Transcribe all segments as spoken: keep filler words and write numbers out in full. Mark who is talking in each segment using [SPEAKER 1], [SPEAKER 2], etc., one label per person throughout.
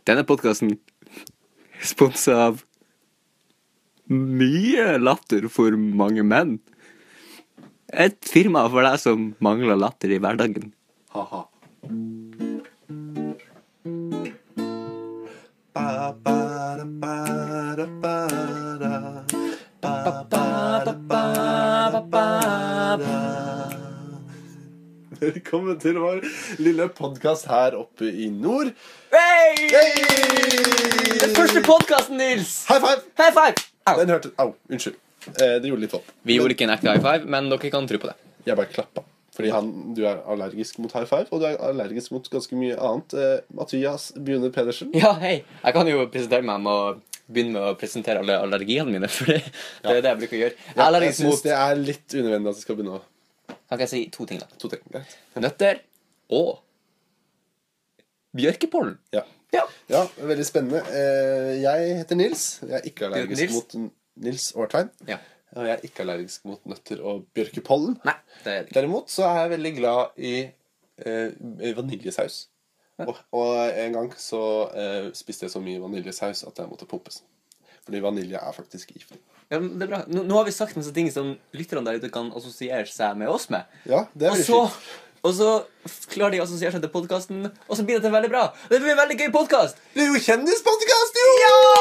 [SPEAKER 1] Denne podcasten er sponset av mye latter for mange menn. Et firma for deg som mangler latter i hverdagen.
[SPEAKER 2] Haha. Ba, ba, da, ba, da, ba, da. Ba, ba, da, ba, da, ba, da. Velkommen til vår lille podcast her oppe i nord.
[SPEAKER 1] Hey!
[SPEAKER 2] Hey!
[SPEAKER 1] Den første podcasten, Nils!
[SPEAKER 2] High five!
[SPEAKER 1] High five! Au.
[SPEAKER 2] Den hørte, au, unnskyld. Eh, det gjorde litt vondt.
[SPEAKER 1] Vi gjorde ikke en ekte high five, men dere kan tro på det.
[SPEAKER 2] Jeg bare klappa. Fordi han, du er allergisk mot high five, og du er allergisk mot ganske mye annet. Eh, Mathias Bjune Pedersen.
[SPEAKER 1] Ja, hei. Jeg kan jo presentere meg med å begynne med å presentere alle allergiene mine, for det, det er det jeg bruker å gjøre. Jeg er
[SPEAKER 2] Ja, jeg
[SPEAKER 1] allergisk
[SPEAKER 2] synes
[SPEAKER 1] mot...
[SPEAKER 2] det er litt unødvendig at vi skal begynne å...
[SPEAKER 1] Kan ikke jeg si to ting da?
[SPEAKER 2] To ting, greit.
[SPEAKER 1] Nøtter og bjørkepollen.
[SPEAKER 2] Ja.
[SPEAKER 1] Ja.
[SPEAKER 2] Ja, veldig spennende. Eh, jeg heter Nils. Jeg er ikke allergisk
[SPEAKER 1] Nils?
[SPEAKER 2] mot Nils Årtein.
[SPEAKER 1] Ja.
[SPEAKER 2] Og jeg er ikke allergisk mot nøtter og bjørkepollen.
[SPEAKER 1] Nei, det er det ikke.
[SPEAKER 2] Derimot så er jeg veldig glad i eh, vaniljesaus.
[SPEAKER 1] Ja.
[SPEAKER 2] Og, og en gang så eh, spiste jeg så mye vaniljesaus at jeg måtte pumpes. Fordi vanilje er faktisk giftig.
[SPEAKER 1] Ja, men det er bra. Nå, nå har vi sagt masse ting som lytterne der ute kan assosiere seg med oss med.
[SPEAKER 2] Ja, det er
[SPEAKER 1] Og
[SPEAKER 2] veldig
[SPEAKER 1] så,
[SPEAKER 2] fint.
[SPEAKER 1] og så klarer de å assosiere seg til podcasten, og så blir det til veldig bra. Det blir en veldig gøy podcast.
[SPEAKER 2] Det er jo kjendispodcast, jo!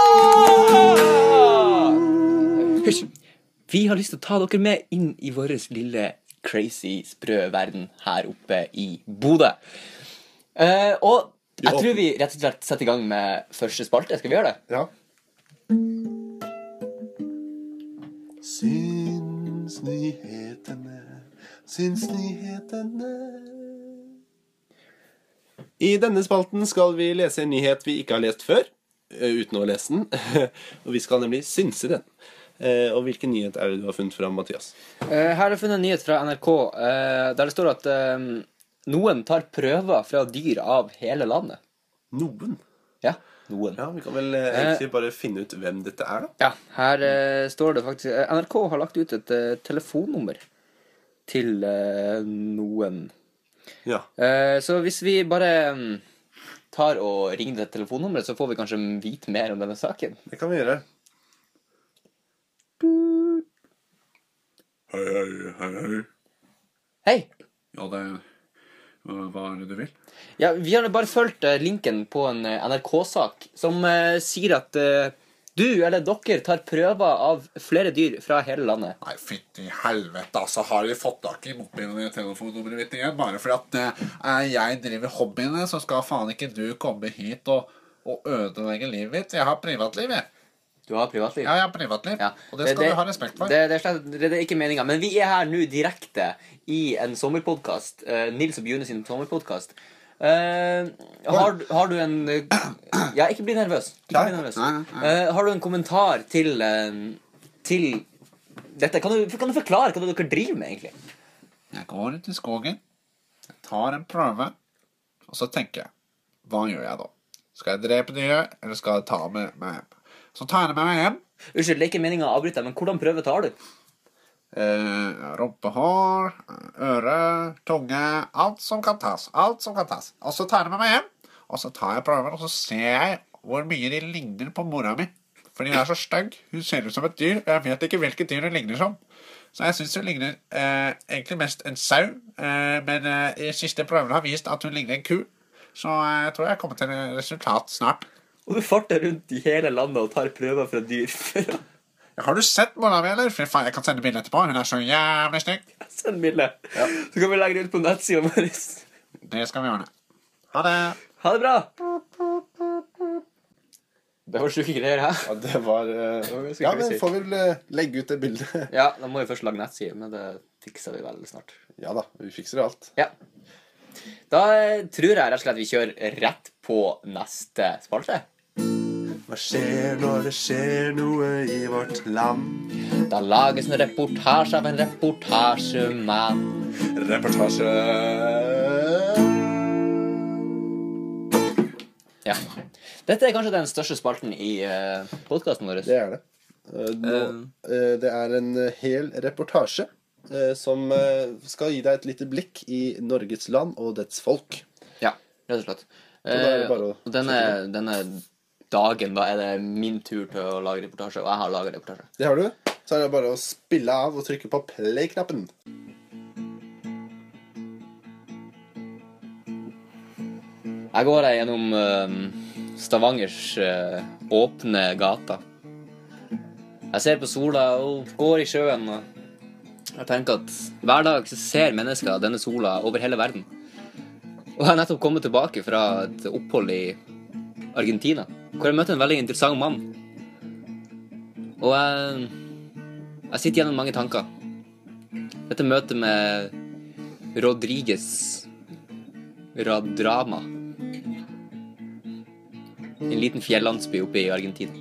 [SPEAKER 1] Hysj. Vi har lyst til å ta dere med inn i vår lille crazy, sprø verden her oppe i Bodø. Eh, og jeg tror vi rett og slett setter i gang med første spalte. Skal vi gjøre det?
[SPEAKER 2] Ja. Synsnyhetene, synsnyhetene. I denne spalten skal vi lese en nyhet vi ikke har lest før, uten å lese den. Og vi skal nemlig synse den. Eh, og hvilken nyhet er det du har funnet fram, Mathias?
[SPEAKER 1] Uh, her har jeg funnet en nyhet fra N R K uh, der det står at uh, noen tar prøver fra dyr av hele landet.
[SPEAKER 2] Noen?
[SPEAKER 1] Ja, noen.
[SPEAKER 2] Ja, vi kan vel eh, egentlig bare finne ut hvem dette er, da.
[SPEAKER 1] Ja, her uh, står det faktisk uh, N R K har lagt ut et uh, telefonnummer til uh, noen.
[SPEAKER 2] Ja.
[SPEAKER 1] Uh, så hvis vi bare um, tar og ringer det telefonnummeret, så får vi kanskje vite mer om denne saken.
[SPEAKER 2] Det kan vi gjøre. Hei, hei, hei, hei.
[SPEAKER 1] Hei!
[SPEAKER 2] Ja, det... Hva er det du vil?
[SPEAKER 1] Ja, vi har bare fulgt uh, linken på en uh, N R K-sak som uh, sier at uh, du eller dere tar prøver av flere dyr fra hele landet.
[SPEAKER 3] Nei, fytti helvete, altså har vi fått tak i mobilen telefonnummeret mitt igjen, bare fordi at uh, jeg driver hobbyene, så skal faen ikke du komme hit og, og ødelegge livet mitt. Jeg har privatliv, jeg.
[SPEAKER 1] Du har privatliv?
[SPEAKER 3] Ja, jeg har privatliv,
[SPEAKER 1] Ja.
[SPEAKER 3] og det skal det, du ha respekt for.
[SPEAKER 1] Det, det, er slett, det er ikke meningen, men vi er her nå direkte i en sommerpodcast, uh, Nils og Bjune sin sommerpodcast. Uh, har, har du en... Uh, ja, ikke bli nervøs. Ikke bli nervøs.
[SPEAKER 3] Nei, nei, nei.
[SPEAKER 1] Uh, har du en kommentar til, uh, til dette? Kan du, kan du forklare hva dere driver med, egentlig?
[SPEAKER 3] Jeg går ut i skogen, jeg tar en prøve, og så tenker jeg, hva gjør jeg da? Skal jeg drepe dyret, eller skal jeg ta med meg hjem? Så tar jeg med meg hjem.
[SPEAKER 1] Unnskyld, det er ikke meningen å avbryte, men hvordan prøve tar du?
[SPEAKER 3] Eh, rumpehår, øre, tunge, alt som kan tas, alt som kan tas. Og så tar jeg med meg hjem, og så tar jeg prøven, og så ser jeg hvor mye de ligner på mora mi. Fordi hun er så stygg, hun ser ut som et dyr, og jeg vet ikke hvilket dyr hun ligner som. Så jeg synes hun ligner eh, egentlig mest en sau, eh, men eh, i siste prøven har vist at hun ligner en ku. Så eh, jeg tror jeg kommer til et resultat snart.
[SPEAKER 1] Og du farter rundt i hele landet og tar prøver fra dyr.
[SPEAKER 3] Har du sett mora mi, eller? For faen, jeg kan sende bilder etterpå. Hun er så jævlig stygg.
[SPEAKER 1] Send bilde. Ja. Så kan vi legge det ut på nettsiden vår.
[SPEAKER 3] Det skal vi gjøre. Ha det.
[SPEAKER 1] Ha det bra. Det var syke greier her.
[SPEAKER 2] Ja, det var... Uh... Ja, men får vel uh, legge ut det bildet.
[SPEAKER 1] Ja, da må vi først lage nettside, men det fikser vi vel snart.
[SPEAKER 2] Ja da, vi fikser alt.
[SPEAKER 1] Ja. Da tror jeg rett og slett vi kjører rett på neste spalte.
[SPEAKER 2] Hva skjer når det skjer noe i vårt land?
[SPEAKER 1] Da lages en reportasje av en reportasjemann.
[SPEAKER 2] Reportasje.
[SPEAKER 1] Ja. Dette er kanskje den største spalten i uh, podcasten vår.
[SPEAKER 2] Det er det. Uh, nå, uh, det er en hel reportasje uh, som uh, skal gi deg et lite blikk i Norges land og dets folk.
[SPEAKER 1] Ja, rett og slett.
[SPEAKER 2] Så da er det bare å
[SPEAKER 1] Eh, og denne, denne dagen da er det min tur til å lage reportasje, og jeg har laget reportasje.
[SPEAKER 2] Det har du. Så er det bare å spille av og trykke på play-knappen.
[SPEAKER 1] Jeg går her gjennom eh, Stavangers eh, åpne gater. Jeg ser på sola og går i sjøen, og jeg tenker at hver dag så ser mennesker denne sola over hele verden. Og jeg har nettopp kommet tilbake fra et opphold i Argentina, hvor jeg møtte en veldig interessant mann. Og jeg, jeg sitter gjennom mange tanker. Dette møtet med Rodriguez Radrama. En liten fjellandsby oppe i Argentina.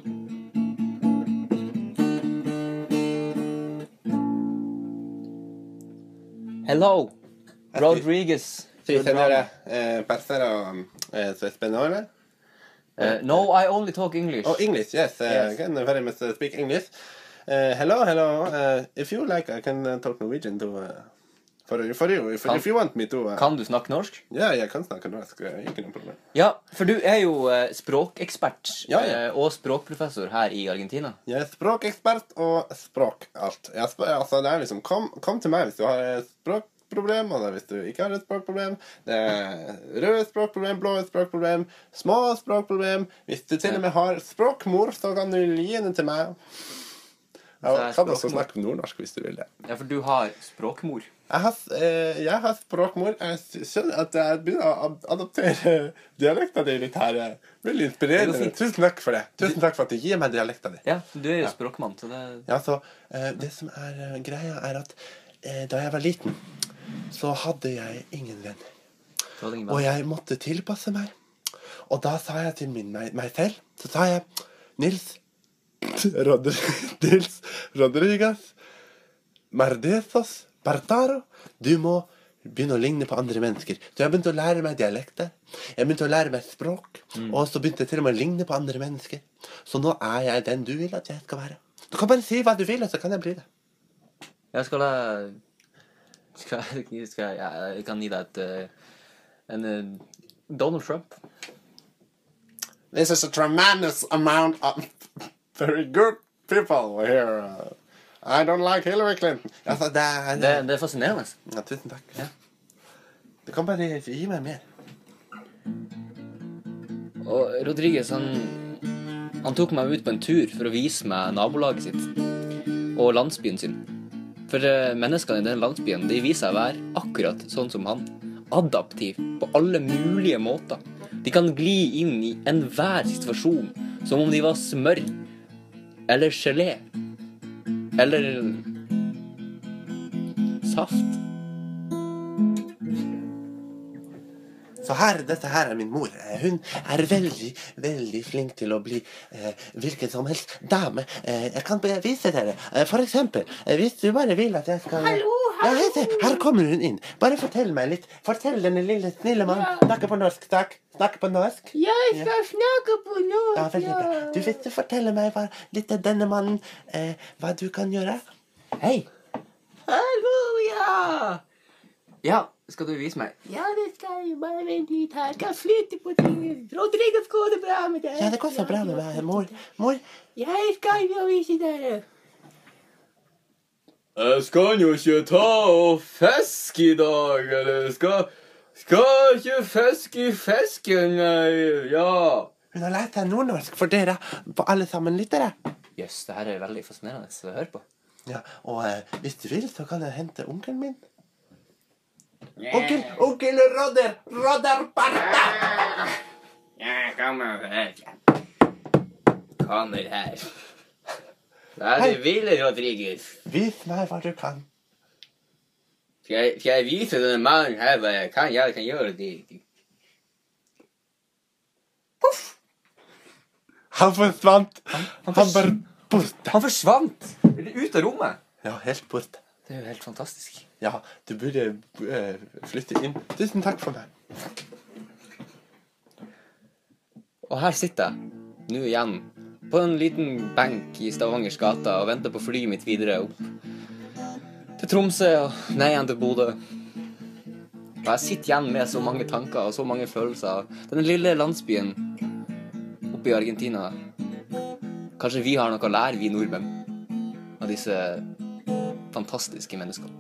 [SPEAKER 1] Hello, Rodriguez.
[SPEAKER 2] Sí, señora, eh, parcero, eh, ¿su español?
[SPEAKER 1] Uh, no, I only talk English.
[SPEAKER 2] Oh, English, yes. Uh,
[SPEAKER 1] Yes.
[SPEAKER 2] I can very much uh, speak English. Uh, hello, hello. Uh, if you like, I can uh, talk Norwegian to, uh, for, for you. If,
[SPEAKER 1] Kan-
[SPEAKER 2] if you want me to. Uh,
[SPEAKER 1] Kan du snakke norsk?
[SPEAKER 2] ja, jeg kan snakke norsk. uh, Ikke noe problem.
[SPEAKER 1] Ja, for du er jo eh, språkekspert
[SPEAKER 2] Ja, ja.
[SPEAKER 1] eh, og språkprofessor her i Argentina.
[SPEAKER 2] Jeg er språkekspert og språk alt. Jeg spør, altså, det er liksom, kom, kom til meg hvis du har et språkproblem, og hvis du ikke har et språkproblem. Det er røde språkproblem, blå språkproblem, små språkproblem. Hvis du til og med har språkmor, så kan du gi den til meg.
[SPEAKER 1] Så er
[SPEAKER 2] Jeg kan også
[SPEAKER 1] språkmor.
[SPEAKER 2] snakke nordnorsk hvis du vil det.
[SPEAKER 1] Ja, for du har språkmor.
[SPEAKER 2] Jeg har, eh, jeg har språkmor. Jeg skjønner at jeg begynner å ad- adoptere dialekten din litt her. Veldig
[SPEAKER 1] Det
[SPEAKER 2] inspirerende.
[SPEAKER 1] går fint.
[SPEAKER 2] Tusen takk for det. Tusen takk for at du gir meg dialekten din.
[SPEAKER 1] Ja, du er jo språkmann, så det
[SPEAKER 2] Ja, så eh, det som er eh, greia er at eh, da jeg var liten, så hadde jeg ingen venner.
[SPEAKER 1] det var ingen
[SPEAKER 2] Og
[SPEAKER 1] venn.
[SPEAKER 2] jeg måtte tilpasse meg. Og da sa jeg til min, meg, meg selv, så sa jeg, Nils, Rodri, Nils Rodriguez, Mardesos, Bartaro, du må begynne å ligne på andre mennesker. Så jeg begynte å lære meg dialekter. Jeg begynte å lære meg språk. Og så begynte jeg til og med å ligne på andre mennesker. Så nå er jeg den du vil at jeg skal være. Du kan bare si hva du vil, og så kan jeg bli det.
[SPEAKER 1] Jeg skal jeg skal, jeg- skal jeg, ja, jeg kan gi deg et eh, en eh, Donald Trump.
[SPEAKER 2] This is a tremendous amount of very good people here. Uh, I don't like Hillary Clinton. Altså, det er...
[SPEAKER 1] Det, det er fascinerende.
[SPEAKER 2] Ja, tusen takk. Du kan bare gi meg mer.
[SPEAKER 1] Og Rodriguez, han, han tok meg ut på en tur for å vise meg nabolaget sitt og landsbyen sin. For eh, menneskene i den landsbyen, de viser seg å være akkurat sånn som han. Adaptiv på alle mulige måter. De kan gli inn i enhver situasjon, som om de var smør, eller gelé, eller saft.
[SPEAKER 2] Så her, dette her er min mor. Eh, Hun er veldig, veldig flink til å bli eh, hvilken som helst dame. Eh, jeg kan bare vise dere. Eh, for eksempel, eh, hvis du bare vil at jeg skal...
[SPEAKER 4] Hallo,
[SPEAKER 2] Ja,
[SPEAKER 4] hallo.
[SPEAKER 2] hei, se, her kommer hun inn. Bare fortell meg litt. Fortell denne lille snille mann. Snakke på norsk, takk. Snakke på norsk.
[SPEAKER 4] Jeg skal snakke på norsk.
[SPEAKER 2] Ja, veldig bra. Du vil du fortelle meg hva, litt av denne mannen, eh, hva du kan gjøre?
[SPEAKER 1] Hei! Hallo, ja! Ja, skal du vise meg?
[SPEAKER 4] Ja, det skal jeg. Bare vent litt her. Jeg kan flytte på tingene. Rodriguez, går det bra med deg?
[SPEAKER 2] Ja, det går så bra med meg, mor. Mor,
[SPEAKER 4] Jeg skal jo vise dere.
[SPEAKER 1] Jeg skal jo ikke ta og fiske i dag, eller skal, skal ikke fiske i fisken, nei, ja.
[SPEAKER 2] hun har lært seg nordnorsk for dere, på alle sammen lyttere.
[SPEAKER 1] Jøss, det her er veldig fascinerende å høre på.
[SPEAKER 2] Ja, og eh, hvis du vil, så kan jeg hente onkelen min. Onkel, onkel Rodder, Rodder Barta!
[SPEAKER 1] Ja, kommer her. Kommer her. Hva er det du vil, Rodriguez?
[SPEAKER 2] Vis meg hva du kan.
[SPEAKER 1] Skal jeg, skal jeg vise denne mannen her hva jeg kan? Ja, jeg kan gjøre det.
[SPEAKER 2] Han forsvant. Han,
[SPEAKER 1] fors-
[SPEAKER 2] bare borte.
[SPEAKER 1] Han forsvant! Ut av rommet.
[SPEAKER 2] Ja, helt borte.
[SPEAKER 1] Det er jo helt fantastisk.
[SPEAKER 2] Ja, du burde eh, flytte inn. Tusen takk for meg.
[SPEAKER 1] Og her sitter jeg, nå igjen, på en liten benk i Stavangers gata og venter på flyet mitt videre opp til Tromsø og nei igjen til Bodø. Og jeg sitter igjen med så mange tanker og så mange følelser. Denne lille landsbyen oppe i Argentina. Kanskje vi har noe å lære, vi nordmenn, av disse fantastiske menneskene.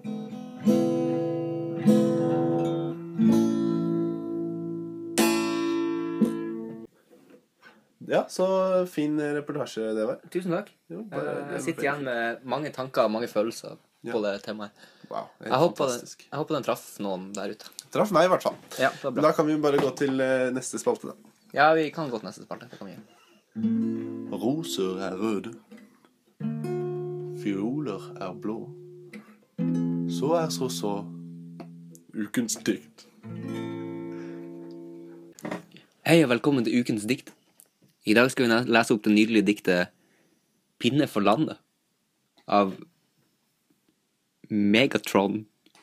[SPEAKER 2] Ja, så fin reportasje det var.
[SPEAKER 1] Tusen takk.
[SPEAKER 2] Jo, bare,
[SPEAKER 1] Jeg sitter igjen med mange tanker og mange følelser på
[SPEAKER 2] Ja.
[SPEAKER 1] det temaet.
[SPEAKER 2] Wow, helt
[SPEAKER 1] Jeg håper,
[SPEAKER 2] fantastisk.
[SPEAKER 1] jeg håper den traff noen der ute.
[SPEAKER 2] Traff meg i hvert fall.
[SPEAKER 1] Ja, det var
[SPEAKER 2] Men
[SPEAKER 1] bra.
[SPEAKER 2] da kan vi bare gå til eh, neste spalte da.
[SPEAKER 1] Ja, vi kan gå til neste spalte. Det kan vi gjøre.
[SPEAKER 2] Roser er røde, fioler er blå, så er så så ukens dikt.
[SPEAKER 1] Hei og velkommen til ukens dikt. I dag skal vi ne- lese opp det nydelige diktet Pinne for landet av Megatron.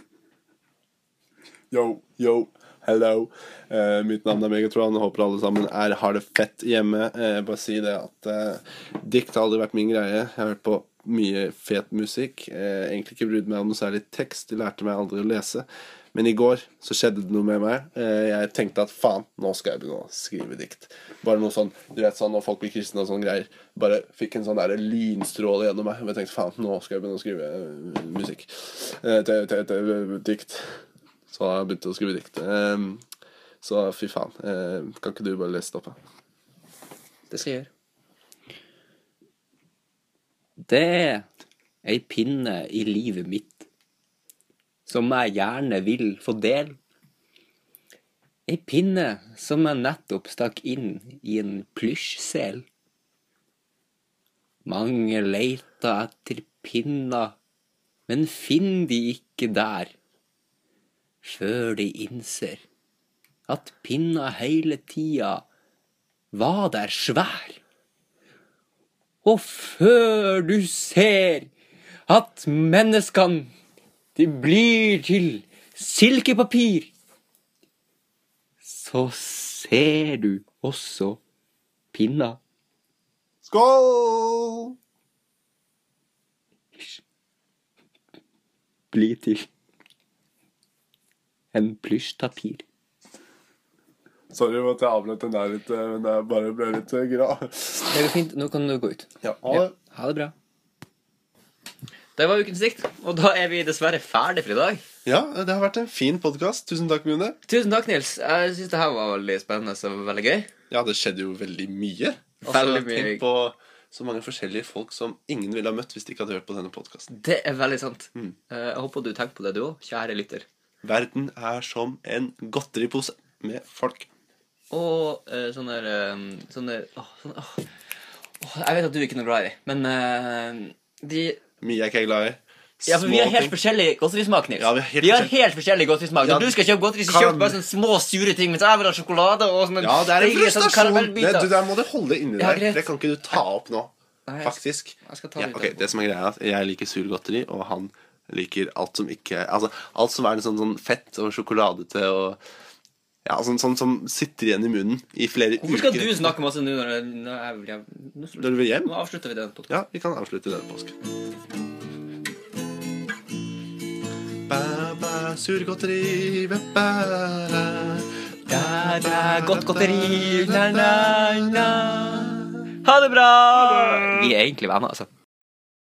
[SPEAKER 2] Yo, yo, hello. Eh, mitt navn er Megatron, og håper alle sammen er, har det fett hjemme. Eh, bare si det at eh, dikt har aldri vært min greie. Jeg har hørt på mye fet musikk. Eh, egentlig ikke brydd meg om noe særlig tekst. De lærte meg aldri å lese. Men i går så skjedde det noe med meg. Eh, jeg tenkte at faen, nå skal jeg begynne å skrive dikt. Bare noe sånn, du vet sånn, når folk blir kristne og sånne greier. Bare fikk en sånn der lynstråle gjennom meg. Og jeg tenkte faen, nå skal jeg begynne å skrive eh, musikk. Eh, til, til, til dikt. Så har jeg begynt å skrive dikt. Um, så fy faen. Uh, kan ikke du bare lese det opp? Da?
[SPEAKER 1] Det skal jeg gjøre. Det er ei pinne i livet mitt som jeg gjerne vil få del. Ei pinne som jeg nettopp stakk inn i en plysjsel. Mange leita etter pinner, men finn de ikke der, før de innser at pinna hele tida var der svær. Og før du ser at menneskene, de blir til silkepapir, så ser du også pinna.
[SPEAKER 2] Skål!
[SPEAKER 1] Bli til en plysjtapir.
[SPEAKER 2] Sorry for at jeg avløt den der litt, men jeg bare ble litt uh, gira.
[SPEAKER 1] Det går fint, nå kan du gå ut.
[SPEAKER 2] Ja, ha det.
[SPEAKER 1] Ha det bra. Det var ukens dikt, og da er vi dessverre ferdig for i dag.
[SPEAKER 2] Ja, det har vært en fin podcast. Tusen takk, Mune.
[SPEAKER 1] Tusen takk, Nils. Jeg synes det her var veldig spennende og veldig gøy.
[SPEAKER 2] Ja, det skjedde jo veldig mye.
[SPEAKER 1] Veldig mye.
[SPEAKER 2] Tenk på så mange forskjellige folk som ingen ville ha møtt hvis de ikke hadde hørt på denne podcasten.
[SPEAKER 1] Det er veldig sant.
[SPEAKER 2] Mm.
[SPEAKER 1] Eh, Jeg håper du tenker på det du også, kjære lytter.
[SPEAKER 2] Verden er som en godteripose med folk.
[SPEAKER 1] Og eh, sånne, eh, sånne, åh, sånne åh. Åh, jeg vet at du ikke er noe glad i, men eh, de...
[SPEAKER 2] Mye er ikke jeg glad i.
[SPEAKER 1] Ja, for vi har
[SPEAKER 2] Små
[SPEAKER 1] helt
[SPEAKER 2] ting.
[SPEAKER 1] forskjellig godterismak, Nils.
[SPEAKER 2] Ja, vi har helt
[SPEAKER 1] vi har
[SPEAKER 2] forskjellig-
[SPEAKER 1] helt forskjellig godterismak.
[SPEAKER 2] Ja,
[SPEAKER 1] Når du skal kjøpe godteri, så
[SPEAKER 2] kan-
[SPEAKER 1] kjøper du bare sånne små, sure ting, mens jeg vil ha sjokolade og sånne
[SPEAKER 2] Ja, det er en
[SPEAKER 1] deilige sånne
[SPEAKER 2] frustrasjon. Det,
[SPEAKER 1] karamellbiter.
[SPEAKER 2] du, der må du holde inni
[SPEAKER 1] Ja,
[SPEAKER 2] deg.
[SPEAKER 1] greit.
[SPEAKER 2] Det kan ikke du ta opp nå.
[SPEAKER 1] Nei, jeg-
[SPEAKER 2] Faktisk.
[SPEAKER 1] jeg skal ta
[SPEAKER 2] Ja,
[SPEAKER 1] det ut
[SPEAKER 2] ok,
[SPEAKER 1] etterpå.
[SPEAKER 2] det som er greia er at jeg liker surgodteri, og han liker alt som ikke Altså, alt som er sånn, sånn fett og sjokoladete og ja, sånn, sånn som sitter igjen i munnen i flere
[SPEAKER 1] Hvorfor skal
[SPEAKER 2] uker.
[SPEAKER 1] du snakke masse nå når jeg, når jeg, jeg nå,
[SPEAKER 2] Når du vil hjem?
[SPEAKER 1] nå avslutter vi den podcasten.
[SPEAKER 2] Ja, vi kan avslutte denne påsken. Ba, ba, surgodteri, ba, ba, da.
[SPEAKER 1] Da, da, godt godteri, na, na, na. Ha det bra! Vi er egentlig venner, altså.